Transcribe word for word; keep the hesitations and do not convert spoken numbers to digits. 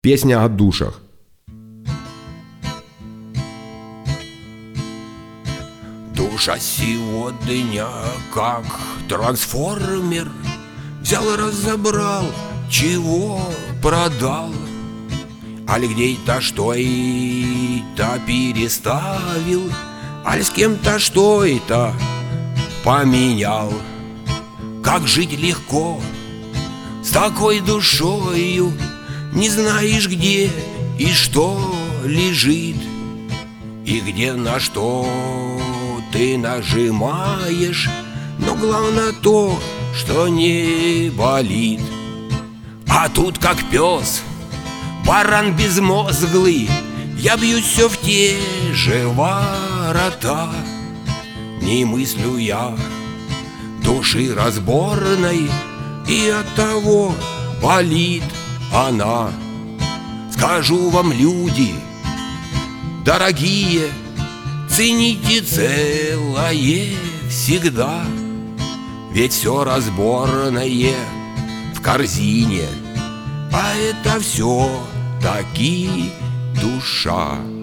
Песня о душах. Душа сегодня как трансформер, взял, разобрал, чего продал, аль где-то что-то переставил, аль с кем-то что-то поменял. Как жить легко с такой душою, не знаешь, где и что лежит, и где на что ты нажимаешь, но главное то, что не болит. А тут как пес, баран безмозглый, я бьюсь все в те же ворота. Не мыслю я души разборной, и от того болит она. Скажу вам, люди дорогие, цените целое всегда, ведь все разборное в корзине, а это все таки душа.